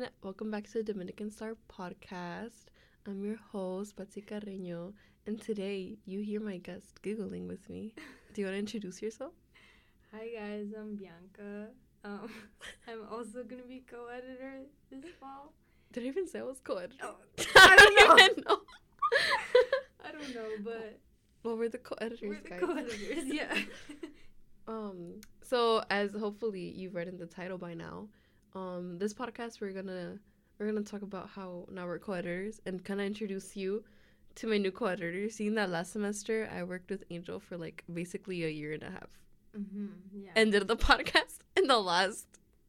Welcome back to the Dominican Star Podcast. I'm your host, Betsy Carreño, and today you hear my guest giggling with me. Do you want to introduce yourself? Hi guys, I'm Bianca. I'm also gonna be co-editor this fall. Did I even say I was co-editor? Oh, I don't even know. I don't know, but Well, we're the co-editors, we're the guys. co-editors. Yeah. So as hopefully you've read in the title by now, this podcast we're gonna talk about how now we're co-editors and kind of introduce you to my new co-editor. Seeing that last semester I worked with Angel for like basically a year and a half, Yeah. and did the podcast in the last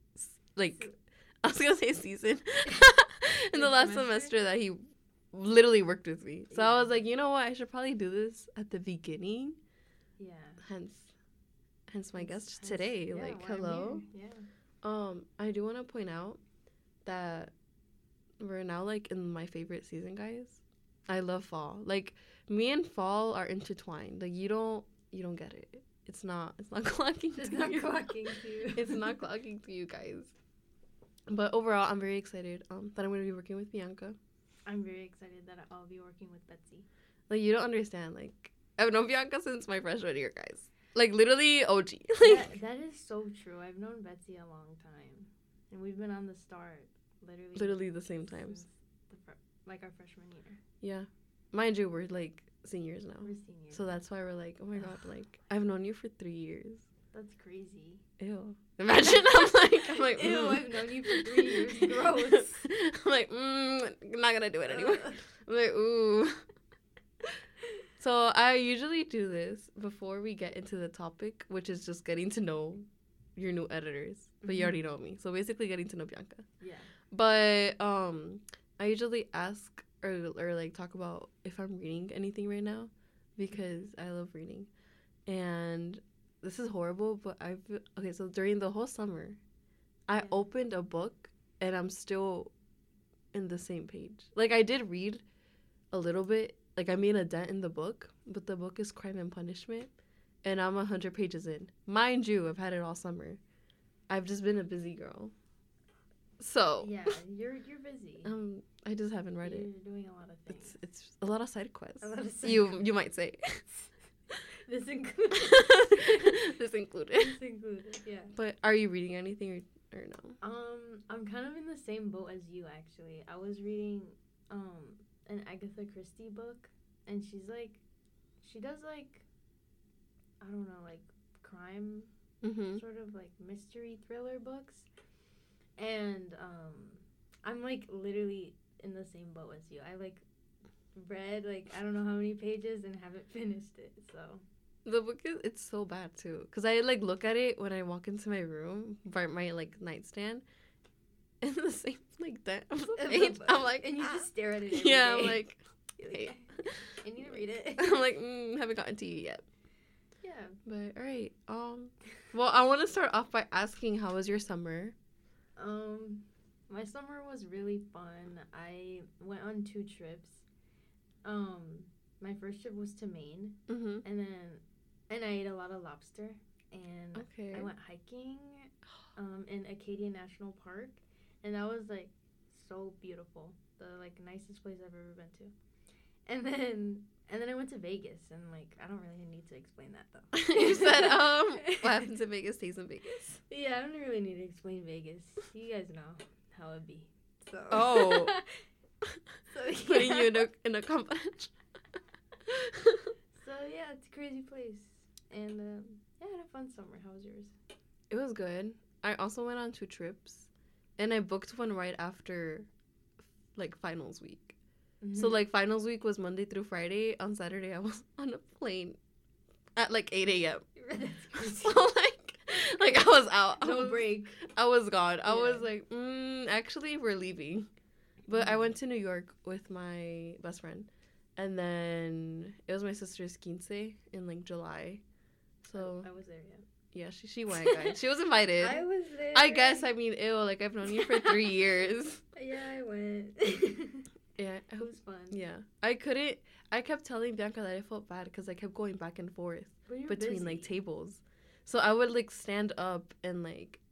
I was gonna say season in the last semester that he literally worked with me. So I was like, you know what, I should probably do this at the beginning. Yeah. Hence my guest today. Yeah, like, why I'm hello. here. Yeah. I do want to point out that we're now like in my favorite season, guys. I love fall. Like, me and fall are intertwined. Like, you don't get it. It's not clocking It's to not you. clocking to you. It's not clocking to you guys. But overall, I'm very excited that I'm going to be working with Bianca. I'm very excited that I'll be working with Betsy. Like, you don't understand. Like, I've known Bianca since my freshman year, guys. Like, literally OG. That is so true. I've known Betsy a long time, and we've been on the start literally the same times. Like our freshman year. Yeah. Mind you, we're like seniors now. We're seniors. So that's why we're like, oh my god, like, I've known you for 3 years. That's crazy. Ew. Imagine I'm like, Ew, I've known you for 3 years. Gross. I'm like, not gonna do it anymore. I'm like, ooh. So I usually do this before we get into the topic, which is just getting to know your new editors. But you already know me. So basically getting to know Bianca. Yeah. But I usually ask or like talk about if I'm reading anything right now because I love reading. And this is horrible, but so during the whole summer, I opened a book and I'm still in the same page. Like, I did read a little bit. Like, I made a dent in the book, but the book is Crime and Punishment, and I'm 100 pages in. Mind you, I've had it all summer. I've just been a busy girl. So Yeah, you're busy. I just haven't read it. You're doing a lot of things. It's a lot of side quests. A lot of side You might say. This included. This included. This included. Yeah. But are you reading anything or no? I'm kind of in the same boat as you actually. I was reading an Agatha Christie book, and she does like, I don't know, like crime sort of like mystery thriller books. And I'm like literally in the same boat as you. I like read like I don't know how many pages and haven't finished it. So the book it's so bad too, because I like look at it when I walk into my room by my like nightstand, and the same like that page. I'm like, and you just stare at it. Every yeah, day. I'm like, hey. I need to read it. I'm like, haven't gotten to you yet. Yeah. But all right. Well, I want to start off by asking, how was your summer? My summer was really fun. I went on 2 trips. My first trip was to Maine, and I ate a lot of lobster, and I went hiking, in Acadia National Park, and that was like so beautiful. The like nicest place I've ever been to. And then I went to Vegas, and like I don't really need to explain that though. You said what happens in Vegas stays in Vegas. Yeah, I don't really need to explain Vegas. You guys know how it be. So. Oh. So yeah. Putting you in a confidential. So yeah, it's a crazy place, and yeah, I had a fun summer. How was yours? It was good. I also went on 2 trips, and I booked one right after like finals week. So like finals week was Monday through Friday. On Saturday I was on a plane at like 8 a.m. So like I was out. No break. I was gone. I was like, actually we're leaving. But I went to New York with my best friend, and then it was my sister's quince in like July. So I was there, yeah, she went, guys. She was invited. I was there. I guess, I mean, ew, like I've known you for 3 years. Yeah, I went. Yeah, it was fun. Yeah, I kept telling Bianca that I felt bad because I kept going back and forth between like tables. So I would like stand up and like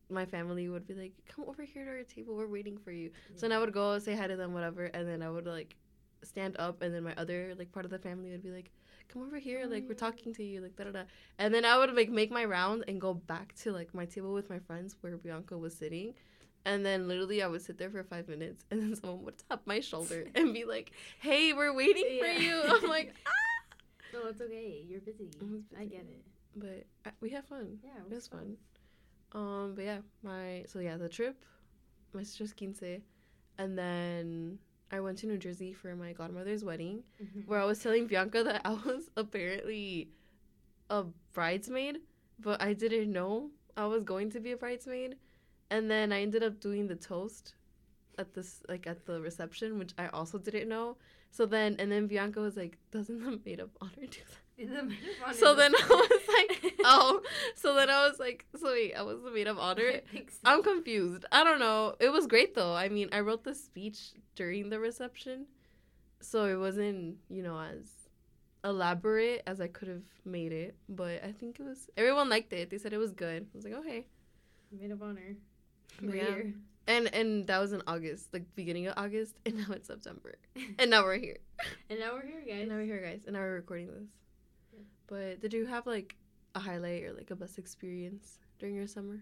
my family would be like, come over here to our table, we're waiting for you. Yeah. So then I would go say hi to them, whatever, and then I would like stand up, and then my other like part of the family would be like, come over here, like we're talking to you, like da da da. And then I would like make my round and go back to like my table with my friends where Bianca was sitting. And then literally I would sit there for 5 minutes, and then someone would tap my shoulder and be like, hey, we're waiting for you. I'm like, ah. No, it's okay. You're busy. I get it. But we had fun. Yeah, It was fun. But yeah, the trip, my sister's quince, and then I went to New Jersey for my godmother's wedding, where I was telling Bianca that I was apparently a bridesmaid, but I didn't know I was going to be a bridesmaid, and then I ended up doing the toast at the reception, which I also didn't know. So then Bianca was like, doesn't the maid of honor do that? So then I was like, oh. So then I was like, so wait, I was the maid of honor? I think so. I'm confused. I don't know. It was great, though. I mean, I wrote the speech during the reception, so it wasn't, as elaborate as I could have made it. But I think everyone liked it. They said it was good. I was like, okay. Maid of honor. Yeah. Here. And that was in August, like beginning of August, and now it's September. And now we're here. And now we're here, guys. And now we're recording this. Yeah. But did you have like a highlight or like a best experience during your summer?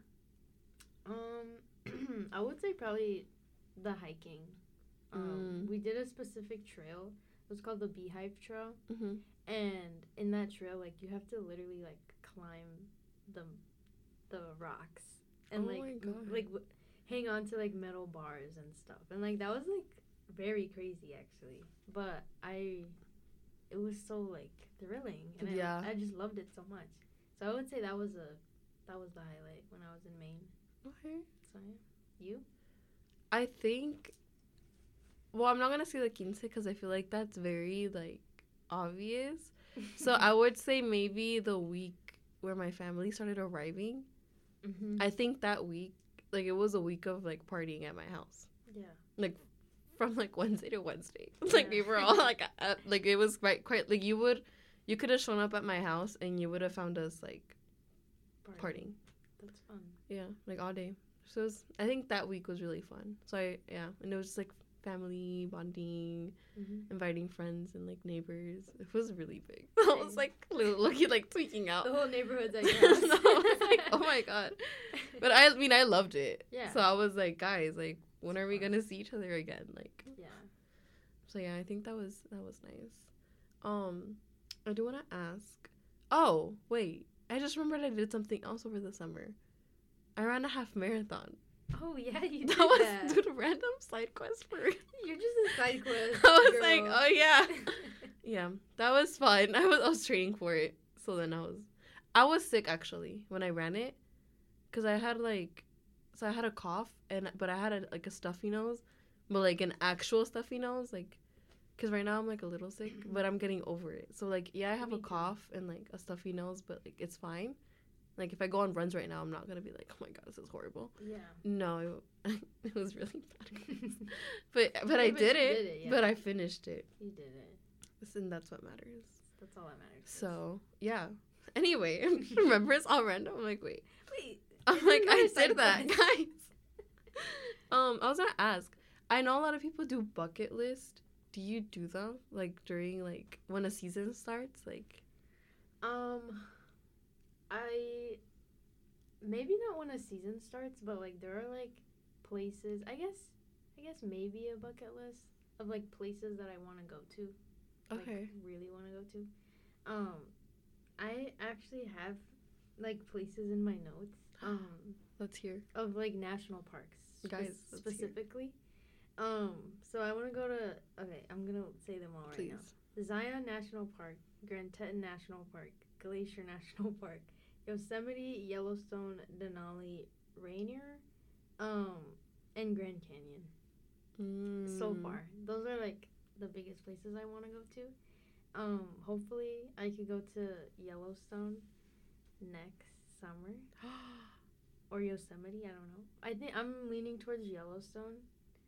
I would say probably the hiking. We did a specific trail. It was called the Beehive Trail. Mm-hmm. And in that trail, like, you have to literally like climb the rocks and Oh my God. hang on to like metal bars and stuff. And like that was like very crazy actually. But it was so like thrilling, and Yeah. I just loved it so much. So I would say that was the highlight when I was in Maine. Okay. So yeah. You? I think, well, I'm not going to say the quince because I feel like that's very, like, obvious. So I would say maybe the week where my family started arriving. Mm-hmm. I think that week, like, it was a week of, like, partying at my house. Yeah. Like, from, like, Wednesday to Wednesday. Like, we were all, like, like, it was quite, like, you could have shown up at my house and you would have found us, like, partying. That's fun. Yeah, like, all day. So I think that week was really fun. So, and it was just, like, family bonding, inviting friends and, like, neighbors. It was really big. I was, like, looking, like, tweaking out. The whole neighborhood's at your house. No, I was like, oh, my God. But, I mean, I loved it. Yeah. So, I was like, guys, like, when are we going to see each other again? Like, yeah. So, yeah, I think that was nice. I do want to ask. Oh, wait. I just remembered I did something else over the summer. I ran a half marathon. Oh, yeah, you did That was that. due to random side quest for You're just a side quest. I was girl. like, oh, yeah. Yeah, that was fun. I was training for it. So then I was sick, actually, when I ran it. Because I had, I had a cough, but I had, a stuffy nose. But, like, an actual stuffy nose, like, because right now I'm, like, a little sick, but I'm getting over it. So, like, yeah, I have a cough and, like, a stuffy nose, but, like, it's fine. Like, if I go on runs right now, I'm not going to be like, oh, my God, this is horrible. Yeah. No, it was really bad. but I did it. Yeah. But I finished it. You did it. And that's what matters. That's all that matters. So, yeah. Anyway, remember, it's all random. I'm like, wait. I'm this like, is I another side did that, quest. guys. I was going to ask. I know a lot of people do bucket list. Do you do them, like, during, like, when a season starts? Like, I maybe not when a season starts, but like there are like places. I guess maybe a bucket list of like places that I want to go to. okay. Like, really want to go to. I actually have like places in my notes. Let's hear. Of like national parks, Guys, let's hear. specifically. So I want to go to. Okay, I'm gonna say them all right now. Please. Zion National Park, Grand Teton National Park, Glacier National Park, Yosemite, Yellowstone, Denali, Rainier, and Grand Canyon. So far, those are like the biggest places I want to go to. Hopefully I could go to Yellowstone next summer or Yosemite. I don't know. I think I'm leaning towards Yellowstone.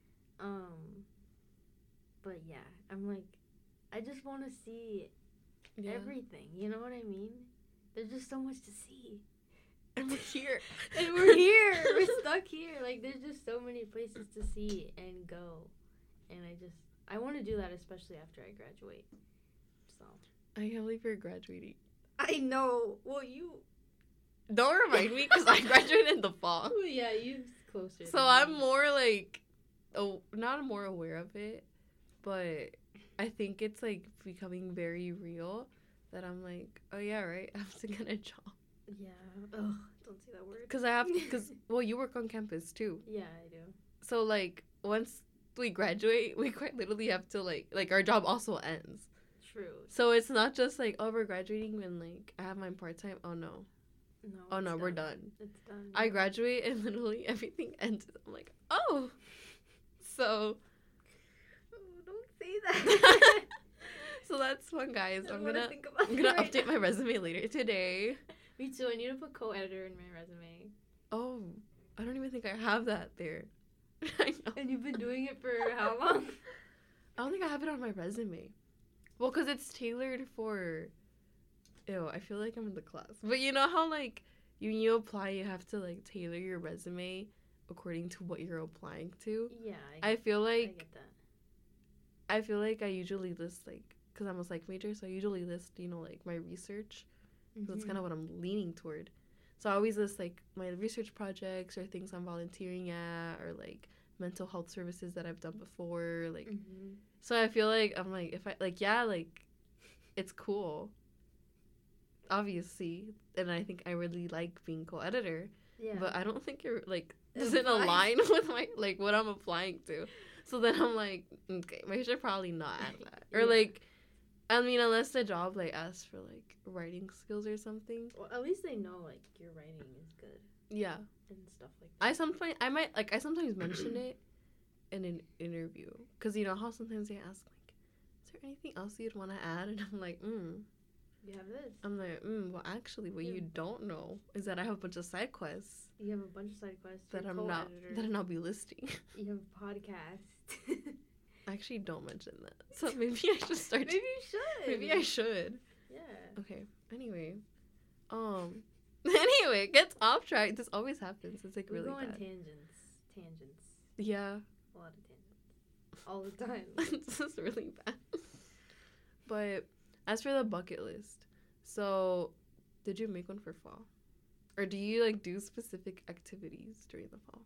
But yeah, I'm like, I just want to see everything. You know what I mean? There's just so much to see. And we're here. And we're here. We're stuck here. Like, there's just so many places to see and go. And I want to do that, especially after I graduate. So. I can't believe you're graduating. I know. Well, you. Don't remind me, because I graduated in the fall. Yeah, you closer. So I'm more like, not more aware of it, but I think it's like becoming very real that I'm like, oh yeah, right, I have to get a job. Yeah. Ugh, don't say that word. Because well, you work on campus too. Yeah, I do. So like once we graduate, we quite literally have to like our job also ends. True. So it's not just like, oh, we're graduating when like I have my part-time. Oh no. No. Oh no, we're done. It's done. I graduate and literally everything ends. I'm like, oh. So. Oh, don't say that. So that's fun, guys. I'm gonna right update my resume later today. Me too. I need to put co-editor in my resume. Oh, I don't even think I have that there. I know. And you've been doing it for how long? I don't think I have it on my resume. Well, because it's tailored for... Ew, I feel like I'm in the class. But you know how, like, when you apply, you have to, like, tailor your resume according to what you're applying to? Yeah. I feel like... I get that. I feel like I usually list, like... Because I'm a psych major, so I usually list, you know, like, my research. So that's kind of what I'm leaning toward. So I always list, like, my research projects or things I'm volunteering at or, like, mental health services that I've done before. Like, so I feel like I'm, like, if I... Like, yeah, like, it's cool. Obviously. And I think I really like being co-editor. Yeah. But I don't think it, like, doesn't align with my, like, what I'm applying to. So then I'm like, okay, I should probably not add that. Or, like... I mean, unless the job, like, asks for, like, writing skills or something. Well, at least they know, like, your writing is good. Yeah. And stuff like that. I sometimes mention it in an interview. Because, you know, how sometimes they ask, like, is there anything else you'd want to add? And I'm like, You have this. I'm like, well, actually, what you don't know is that I have a bunch of side quests. You have a bunch of side quests. That I'm not be listing. You have a podcast. I actually don't mention that. So maybe I should start. Maybe you should. Maybe I should. Yeah. Okay. Anyway. Anyway, it gets off track. This always happens. It's like we really go on bad. tangents. Yeah. A lot of tangents. All the time. This is really bad. But as for the bucket list, so did you make one for fall? Or do you like do specific activities during the fall?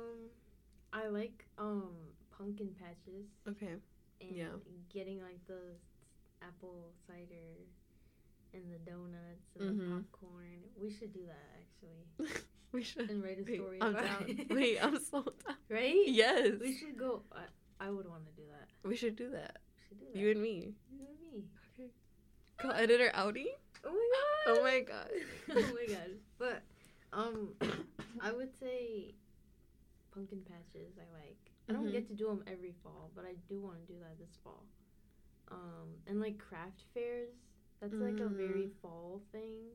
I like pumpkin patches. Okay. And getting like the apple cider and the donuts and the popcorn. We should do that actually. We should. And write a story I'm about down. it. Wait, I'm so down. Right? Yes. We should go. I would want to do that. We should do that. We should do that. You and me. You and me. Okay. Co-editor outing? Oh my god. Oh my god. Oh my god. But I would say pumpkin patches I like. I don't get to do them every fall, but I do want to do that this fall. And like craft fairs, that's like a very fall thing.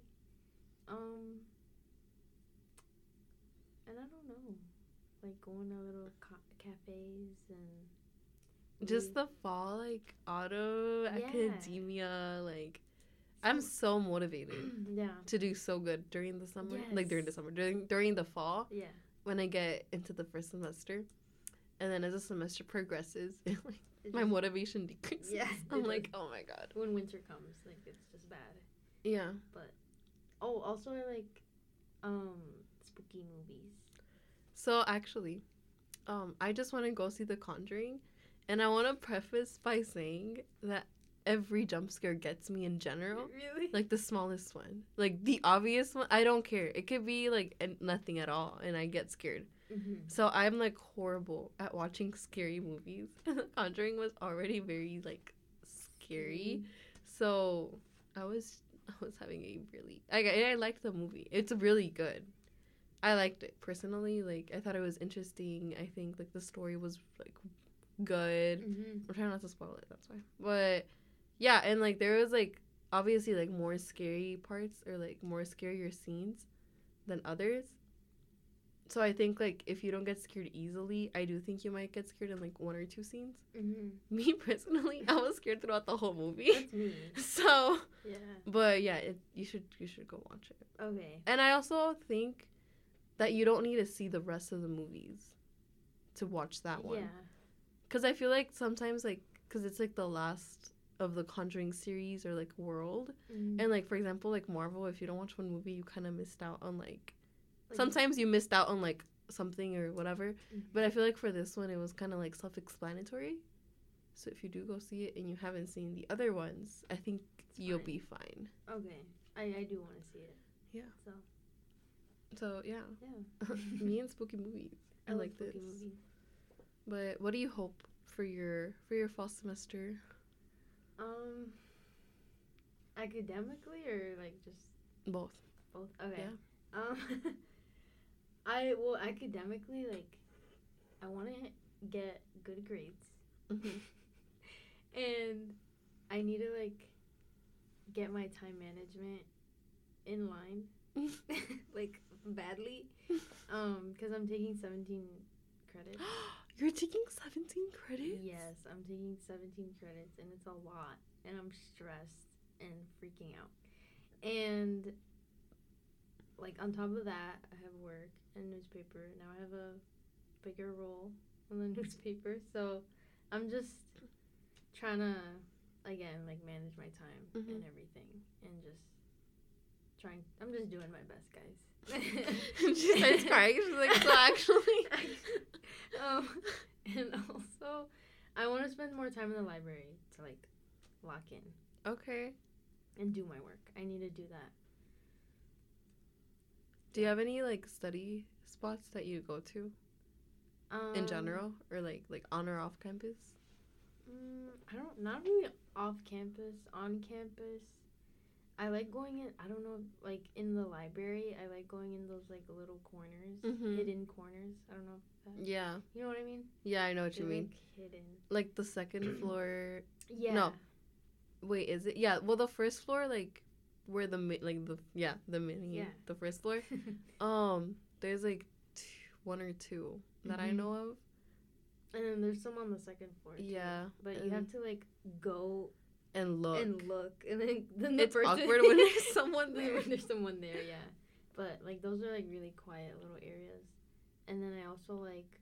And I don't know, like going to little cafes and just the fall, like auto academia, like I'm so motivated to do so good during the summer, like during the summer, during the fall. Yeah. When I get into the first semester. And then as the semester progresses, my motivation decreases. Yeah, I'm like, oh my god. When winter comes, like, it's just bad. Yeah. But, also I like, spooky movies. So, actually, I just want to go see The Conjuring. And I want to preface by saying that every jump scare gets me in general. Really? Like, the smallest one. Like, the obvious one, I don't care. It could be, like, nothing at all, and I get scared. So I'm like horrible at watching scary movies. The Conjuring was already very like scary. So I was having a really I liked the movie. It's really good. I liked it personally. Like I thought it was interesting. I think like the story was like good. I'm trying not to spoil it, that's why. But yeah, and like there was like obviously like more scary parts or like more scarier scenes than others. So I think, like, if you don't get scared easily, I do think you might get scared in, like, 1 or 2 scenes. Mm-hmm. Me, personally, I was scared throughout the whole movie. That's me. So, Yeah. but yeah, you should go watch it. Okay. And I also think that you don't need to see the rest of the movies to watch that one. Yeah. Because I feel like sometimes, like, because it's, like, the last of the Conjuring series or, like, world. Mm-hmm. And, like, for example, like, Marvel, if you don't watch one movie, you kind of missed out on, like, Like, sometimes you missed out on, like, something or whatever. Mhm. But I feel like for this one, it was kind of, like, self-explanatory. So if you do go see it and you haven't seen the other ones, I think you'll fine. be fine. Okay. I do want to see it. Yeah. So, So, yeah. yeah. Me and spooky movies. I like spooky this. movies. But what do you hope for your fall semester? Academically or like just Both. both? Okay. Yeah. Academically, like, I want to get good grades, Mm-hmm. and I need to like get my time management in line, like badly, because I'm taking 17 credits. You're taking 17 credits? Yes, I'm taking 17 credits, and it's a lot, and I'm stressed and freaking out. And, like, on top of that, I have work and newspaper. Now I have a bigger role on the newspaper, so I'm just trying to, again, like, manage my time Mhm. and everything, and just I'm just doing my best, guys. She starts crying. She's like, so actually. And also, I want to spend more time in the library to, like, lock in Okay. and do my work. I need to do that. Do you have any, like, study spots that you go to in general? Or, like on or off campus? Not really off campus, on campus. I like going in, I don't know, like, in the library, I like going in those, like, little corners, Mhm. hidden corners. I don't know if that, Yeah. you know what I mean? Yeah, I know what you They're, mean. like, hidden. Like the second floor. Yeah. No. Wait, is it? Yeah. Well, the first floor, like, where the mini, Yeah. the first floor. There's like one or two that I Mhm. know of. And then there's some on the second floor, too. Yeah. But you have to, like, go And look. and then the It's person awkward when there's someone there. when there's someone there, yeah. But, like, those are, like, really quiet little areas. And then I also like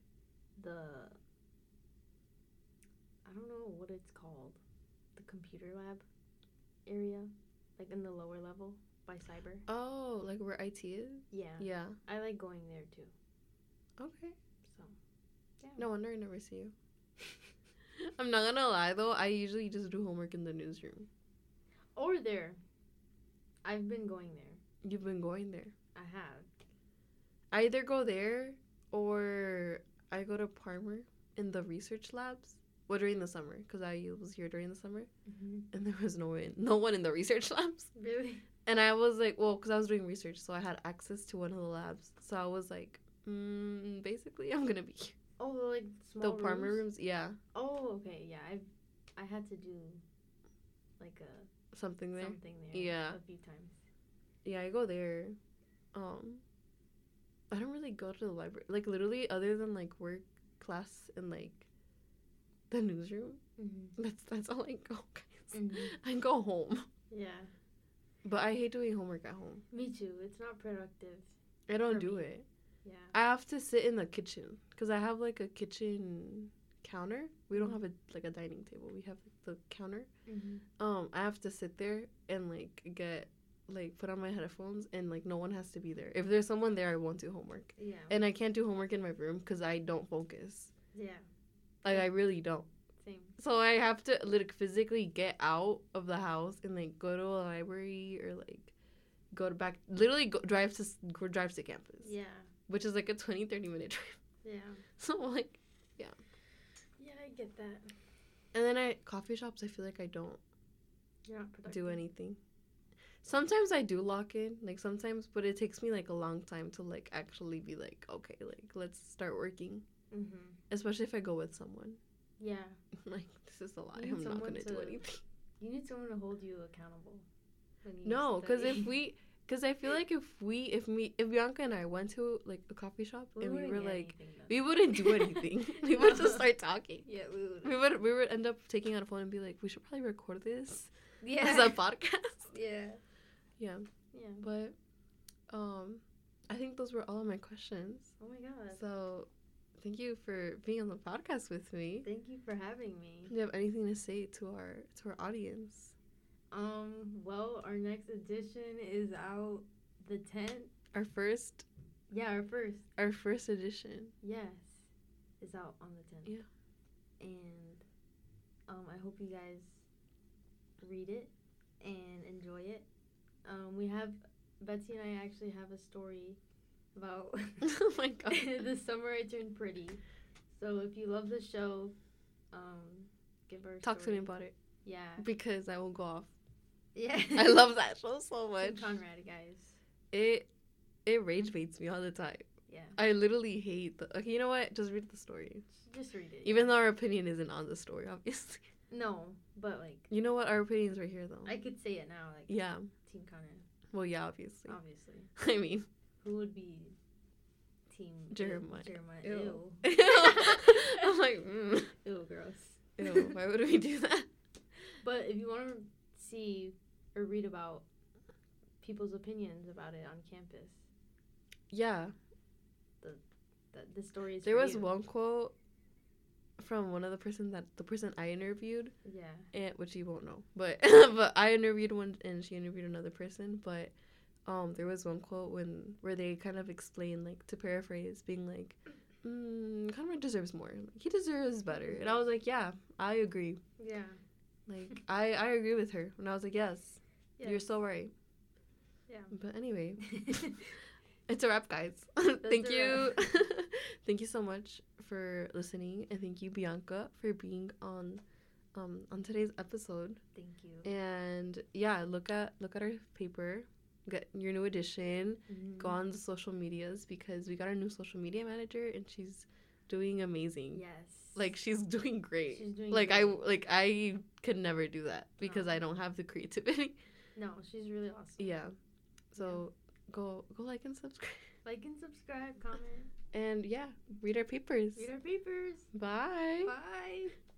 I don't know what it's called, the computer lab area, like in the lower level by cyber. Oh, like where IT is? Yeah. Yeah. I like going there too. Okay. So, yeah. No wonder I never see you. I'm not gonna lie though, I usually just do homework in the newsroom. Or there. I've been going there. You've been going there. I have. I either go there or I go to Parmer in the research labs. Well, during the summer, because I was here during the summer, Mm-hmm. and there was no one in the research labs. Really? And I was like, well, because I was doing research, so I had access to one of the labs. So I was like, basically, I'm gonna be here. Oh, the, like, small The Parmer rooms, yeah, Oh, okay. Yeah, I had to do like something there. something there. Yeah. A few times. Yeah, I go there. I don't really go to the library. Like, literally, other than, like, work, class, and, like, the newsroom. Mm-hmm. That's all I go, guys. Mm-hmm. I go home. Yeah. But I hate doing homework at home. Me too. It's not productive. I don't For do me. it. Yeah. I have to sit in the kitchen because I have, like, a kitchen counter. We don't have a dining table. We have, like, the counter. Mm-hmm. I have to sit there and, like, put on my headphones, and, like, no one has to be there. If there's someone there, I won't do homework. Yeah. And I can't do homework in my room because I don't focus. Yeah. Like, I really don't. Same. So I have to, like, physically get out of the house and, like, go to a library or, like, drive to campus. Yeah. Which is, like, a 20-30 minute drive. Yeah. So, like, Yeah, I get that. and then at coffee shops, I feel like I don't You're not productive. do anything. Sometimes I do lock in, like, sometimes, but it takes me, like, a long time to, like, actually be like, okay, like, let's start working. Mm-hmm. Especially if I go with someone. Yeah. Like, this is a lie. You need I'm not someone going to do to- anything. You need someone to hold you accountable. When you No, because study. Because I feel like if Bianca and I went to like a coffee shop and we were like, we wouldn't do anything. We would just start talking. Yeah, We would end up taking out a phone and be like, we should probably record this yeah. as a podcast. Yeah. Yeah. Yeah. But I think those were all of my questions. Oh my god. So thank you for being on the podcast with me. Thank you for having me. Do you have anything to say to our audience? Well, our next edition is out the 10th. Our first edition. Yes, is out on the 10th. Yeah. And I hope you guys read it and enjoy it. Betsy and I actually have a story about Oh my god. the summer I turned pretty. So if you love the show, give her a Talk to story. me about it. Yeah. Because I will go off. Yeah. I love that show so Team much. Conrad, guys. It rage baits me all the time. Yeah. I literally hate okay, you know what? Just read the story. Just read it. Even though our opinion isn't on the story, obviously. No, but like. You know what? Our opinion's right here, though. I could say it now, like. Yeah. Team Conrad. Well, yeah, obviously. Obviously. I mean. Who would be Team Jeremiah. Ew. I'm like, Ew, gross. Ew, why would we do that? But if you want to see or read about people's opinions about it on campus, yeah, the story is. There was one quote from one of the person I interviewed. Yeah. And which you won't know, but but I interviewed one and she interviewed another person. But there was one quote where they kind of explained, like, to paraphrase, being like, Conrad deserves more. He deserves better. And I was like, yeah, I agree. Yeah. Like, I agree with her. And I was like, yes. You're so right. Yeah. But anyway, it's a wrap, guys. Thank you. Thank you so much for listening. And thank you, Bianca, for being on today's episode. Thank you. And yeah, look at our paper. Get your new edition. Mm-hmm. Go on the social medias because we got our new social media manager and she's doing amazing. Yes. Like, she's doing great. She's doing great. I could never do that because No. I don't have the creativity. No, she's really awesome. Yeah. So go like and subscribe. Like and subscribe, comment. And yeah, read our papers. Read our papers. Bye. Bye.